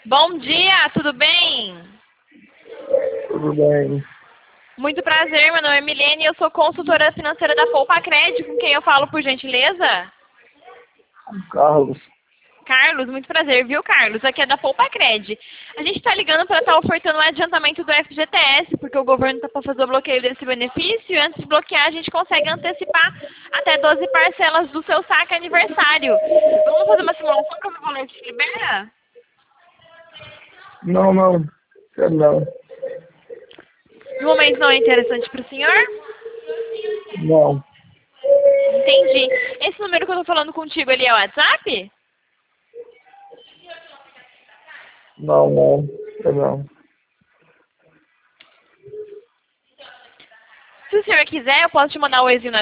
Bom dia, tudo bem? Tudo bem. Muito prazer, meu nome é Milene e eu sou consultora financeira da Poupa Crédito, com quem eu falo por gentileza? Carlos, Carlos, muito prazer, viu, Carlos? Aqui é da Poupa Cred. A gente está ligando para estar ofertando um adiantamento do FGTS, porque o governo está para fazer o bloqueio desse benefício e antes de bloquear a gente consegue antecipar até 12 parcelas do seu saque aniversário. Vamos fazer uma simulação para ver o valor que se libera? não, quero não. No momento não é interessante para o senhor? Não, Entendi. Esse número que eu estou falando contigo, ele é o WhatsApp? quero não. Se o senhor quiser, eu posso te mandar o exil